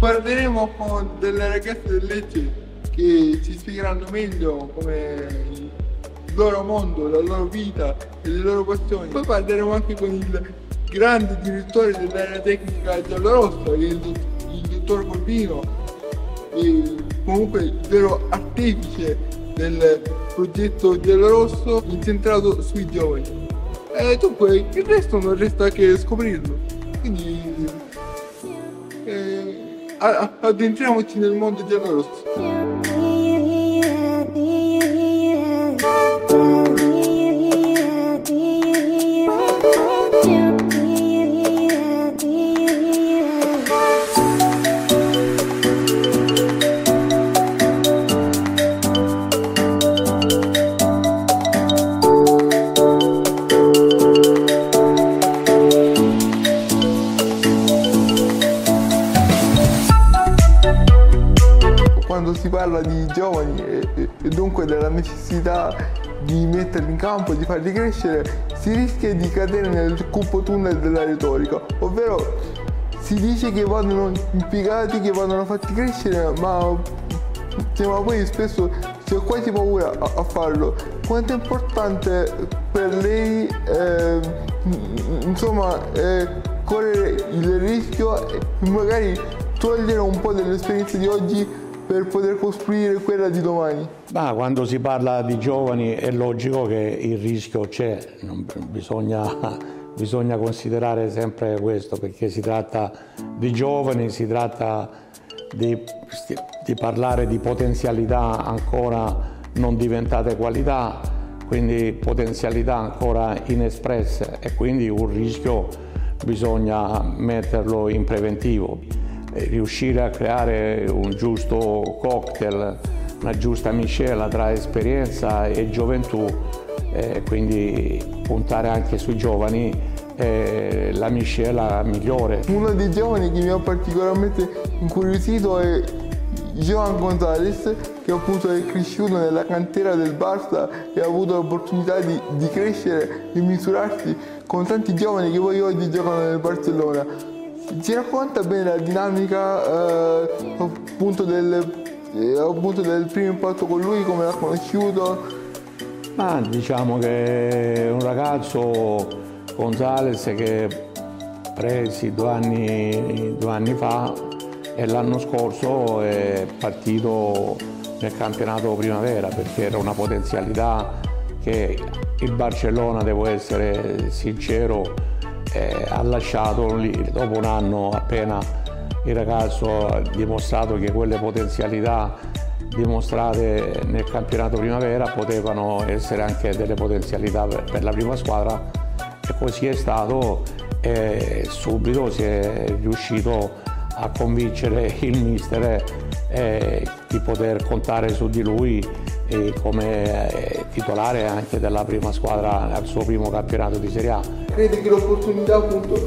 Parleremo con delle ragazze del Lecce che ci spiegheranno meglio come il loro mondo, la loro vita e le loro passioni. Poi parleremo anche con il grande direttore dell'area tecnica giallorossa, che è il dottor Corvino, e comunque il vero artefice del progetto giallorosso incentrato sui giovani. E dunque il resto non resta che scoprirlo. Quindi addentriamoci nel mondo giallorosso. Quando si parla di giovani e dunque della necessità di metterli in campo, di farli crescere, si rischia di cadere nel cupo tunnel della retorica, ovvero si dice che vadano impiegati, che vadano fatti crescere, ma poi spesso c'è quasi paura a farlo. Quanto è importante per lei correre il rischio e magari togliere un po' dell'esperienza di oggi per poter costruire quella di domani? Quando si parla di giovani è logico che il rischio c'è, bisogna considerare sempre questo, perché si tratta di giovani, si tratta di parlare di potenzialità ancora non diventate qualità, quindi potenzialità ancora inespresse, e quindi un rischio bisogna metterlo in preventivo. Riuscire a creare un giusto cocktail, una giusta miscela tra esperienza e gioventù, quindi puntare anche sui giovani è la miscela migliore. Uno dei giovani che mi ha particolarmente incuriosito è Joan Gonzalez, che appunto è cresciuto nella cantera del Barça e ha avuto l'opportunità di crescere e misurarsi con tanti giovani che poi oggi giocano nel Barcellona. Ci racconta bene la dinamica appunto del primo impatto con lui, come l'ha conosciuto? Diciamo che è un ragazzo, Gonzalez, che presi due anni fa, e l'anno scorso è partito nel campionato primavera, perché era una potenzialità che il Barcellona, devo essere sincero, ha lasciato lì. Dopo un anno appena il ragazzo ha dimostrato che quelle potenzialità dimostrate nel campionato primavera potevano essere anche delle potenzialità per la prima squadra, e così è stato, e subito si è riuscito a convincere il mister di poter contare su di lui come titolare anche della prima squadra al suo primo campionato di Serie A. Crede che l'opportunità appunto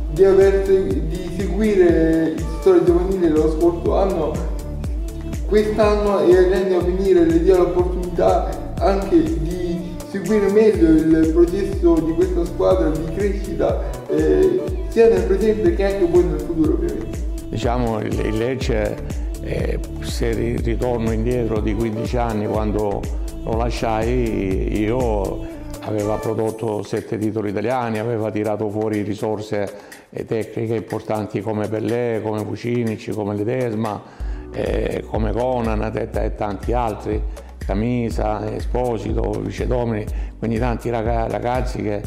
di seguire il settore giovanile lo scorso anno, quest'anno e agli anni a venire, le dia l'opportunità anche di seguire meglio il processo di questa squadra di crescita, sia nel presente che anche poi nel futuro, ovviamente? Diciamo, il Lecce, se ritorno indietro di 15 anni, quando lo lasciai, io aveva prodotto 7 titoli italiani, aveva tirato fuori risorse tecniche importanti come Pellè, come Vucinic, come Ledesma, come Conan e tanti altri, Camisa, Esposito, Vicedomini, quindi tanti ragazzi che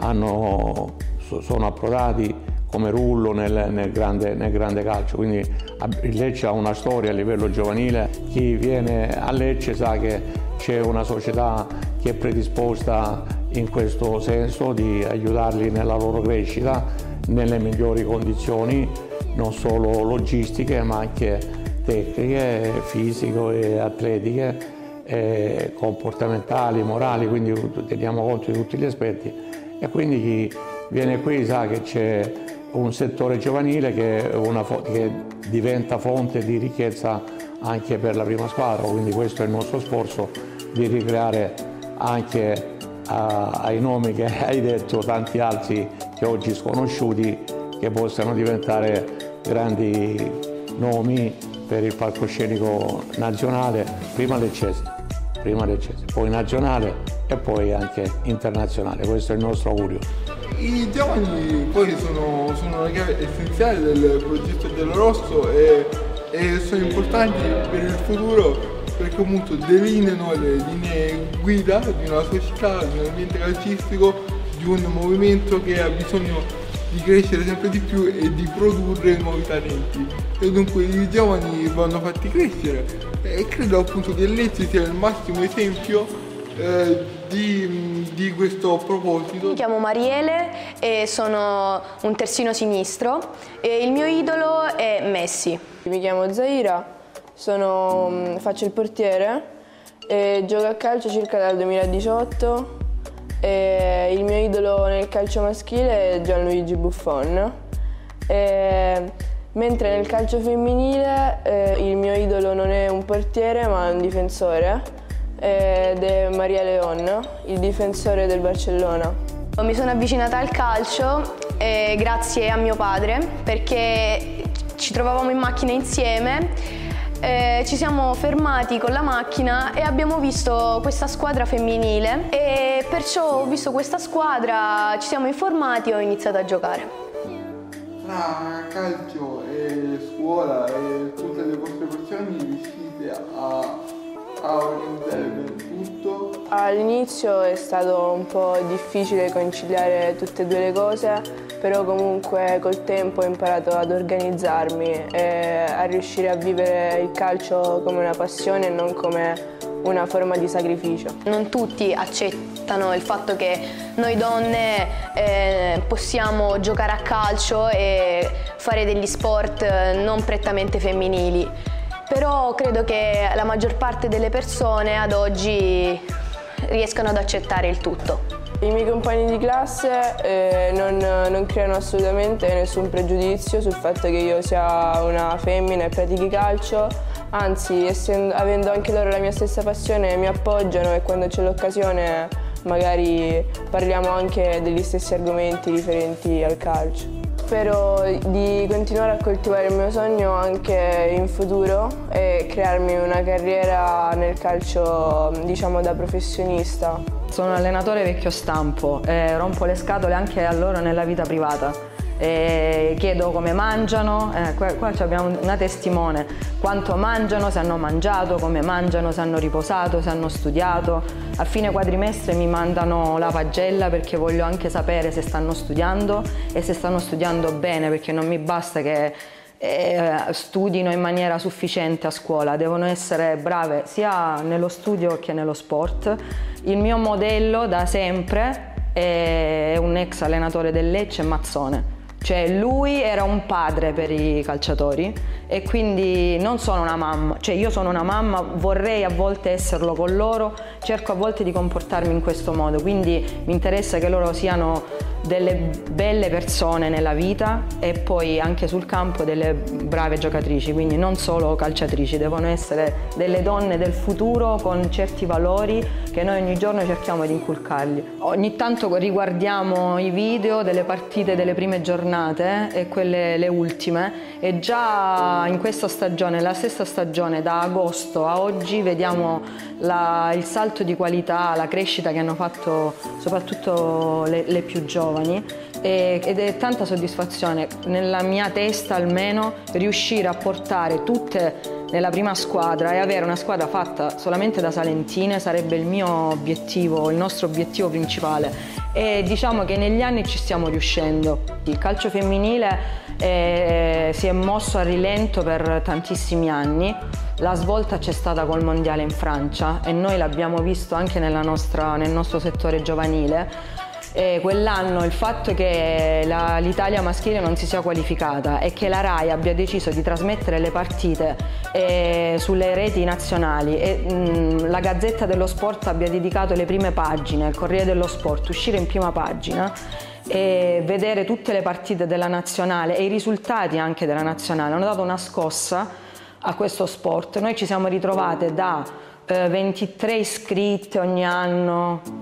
sono approdati come Rullo nel grande calcio. Quindi il Lecce ha una storia a livello giovanile. Chi viene a Lecce sa che c'è una società che è predisposta in questo senso di aiutarli nella loro crescita nelle migliori condizioni, non solo logistiche ma anche tecniche, fisiche e atletiche, comportamentali, morali, quindi teniamo conto di tutti gli aspetti. E quindi chi viene qui sa che c'è un settore giovanile che diventa fonte di ricchezza anche per la prima squadra, quindi questo è il nostro sforzo, di ricreare anche ai nomi che hai detto, tanti altri che oggi sconosciuti, che possano diventare grandi nomi per il palcoscenico nazionale, prima Leccese, poi nazionale e poi anche internazionale. Questo è il nostro augurio. I giovani poi sono una chiave essenziale del progetto giallorosso e sono importanti per il futuro perché appunto delineano le linee guida di una società, di un ambiente calcistico, di un movimento che ha bisogno di crescere sempre di più e di produrre nuovi talenti. E dunque i giovani vanno fatti crescere e credo appunto che Lecce sia il massimo esempio di questo proposito. Mi chiamo Mariele e sono un terzino sinistro e il mio idolo è Messi. Mi chiamo Zaira, faccio il portiere e gioco a calcio circa dal 2018 e il mio idolo nel calcio maschile è Gianluigi Buffon. Mentre nel calcio femminile il mio idolo non è un portiere ma un difensore ed è Maria León, il difensore del Barcellona. Mi sono avvicinata al calcio grazie a mio padre perché ci trovavamo in macchina insieme, ci siamo fermati con la macchina e abbiamo visto questa squadra femminile e perciò ho visto questa squadra, ci siamo informati e ho iniziato a giocare. Tra calcio e scuola e tutte le vostre passioni riuscite a organizzare bene tutto? All'inizio è stato un po' difficile conciliare tutte e due le cose, però comunque col tempo ho imparato ad organizzarmi e a riuscire a vivere il calcio come una passione e non come una forma di sacrificio. Non tutti accettano il fatto che noi donne possiamo giocare a calcio e fare degli sport non prettamente femminili, però credo che la maggior parte delle persone ad oggi riescano ad accettare il tutto. I miei compagni di classe non creano assolutamente nessun pregiudizio sul fatto che io sia una femmina e pratichi calcio, anzi avendo anche loro la mia stessa passione mi appoggiano e quando c'è l'occasione magari parliamo anche degli stessi argomenti riferenti al calcio. Spero di continuare a coltivare il mio sogno anche in futuro e crearmi una carriera nel calcio, diciamo, da professionista. Sono un allenatore vecchio stampo e rompo le scatole anche a loro nella vita privata. E chiedo come mangiano, qua abbiamo una testimone, quanto mangiano, se hanno mangiato, come mangiano, se hanno riposato, se hanno studiato. A fine quadrimestre mi mandano la pagella perché voglio anche sapere se stanno studiando e se stanno studiando bene, perché non mi basta che studino in maniera sufficiente a scuola, devono essere brave sia nello studio che nello sport. Il mio modello da sempre è un ex allenatore del Lecce, Mazzone. Cioè lui era un padre per i calciatori e quindi non sono una mamma, cioè io sono una mamma, vorrei a volte esserlo con loro, cerco a volte di comportarmi in questo modo, quindi mi interessa che loro siano delle belle persone nella vita e poi anche sul campo delle brave giocatrici, quindi non solo calciatrici, devono essere delle donne del futuro con certi valori che noi ogni giorno cerchiamo di inculcargli. Ogni tanto riguardiamo i video delle partite delle prime giornate e quelle le ultime e già in questa stagione, la stessa stagione, da agosto a oggi vediamo il salto di qualità, la crescita che hanno fatto soprattutto le più giovani ed è tanta soddisfazione nella mia testa almeno riuscire a portare tutte nella prima squadra e avere una squadra fatta solamente da salentine sarebbe il mio obiettivo, il nostro obiettivo principale e diciamo che negli anni ci stiamo riuscendo. Il calcio femminile si è mosso a rilento per tantissimi anni, la svolta c'è stata col mondiale in Francia e noi l'abbiamo visto anche nel nostro settore giovanile. Quell'anno il fatto che l'Italia maschile non si sia qualificata e che la RAI abbia deciso di trasmettere le partite sulle reti nazionali e la Gazzetta dello Sport abbia dedicato le prime pagine, il Corriere dello Sport, uscire in prima pagina e vedere tutte le partite della nazionale e i risultati anche della nazionale hanno dato una scossa a questo sport. Noi ci siamo ritrovate da 23 iscritte ogni anno,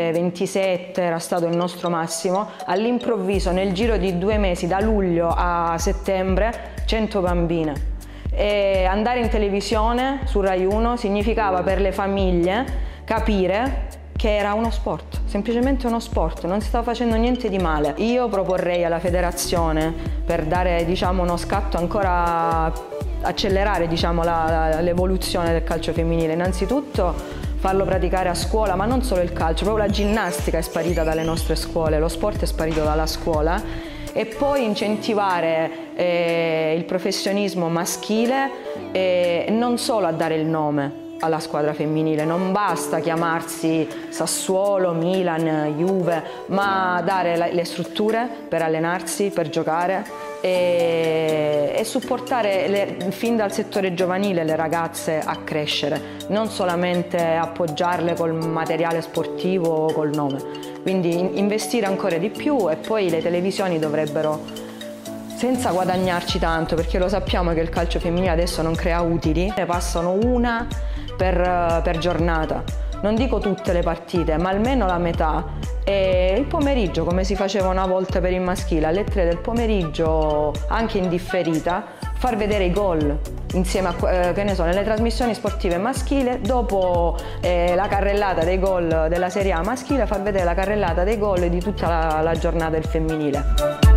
27 era stato il nostro massimo, all'improvviso nel giro di 2 mesi, da luglio a settembre, 100 bambine. E andare in televisione su Rai 1 significava per le famiglie capire che era uno sport, semplicemente uno sport, non si stava facendo niente di male. Io proporrei alla federazione, per dare uno scatto ancora, accelerare l'evoluzione del calcio femminile, innanzitutto farlo praticare a scuola, ma non solo il calcio, proprio la ginnastica è sparita dalle nostre scuole, lo sport è sparito dalla scuola, e poi incentivare il professionismo maschile, non solo a dare il nome alla squadra femminile, non basta chiamarsi Sassuolo, Milan, Juve, ma dare le strutture per allenarsi, per giocare e supportare fin dal settore giovanile le ragazze a crescere, non solamente appoggiarle col materiale sportivo o col nome. Quindi investire ancora di più, e poi le televisioni dovrebbero, senza guadagnarci tanto, perché lo sappiamo che il calcio femminile adesso non crea utili, ne passano una per giornata. Non dico tutte le partite, ma almeno la metà. E il pomeriggio, come si faceva una volta per il maschile, alle 3 del pomeriggio, anche in differita, far vedere i gol insieme a, che ne so, nelle trasmissioni sportive maschili, dopo la carrellata dei gol della Serie A maschile, far vedere la carrellata dei gol di tutta la giornata del femminile.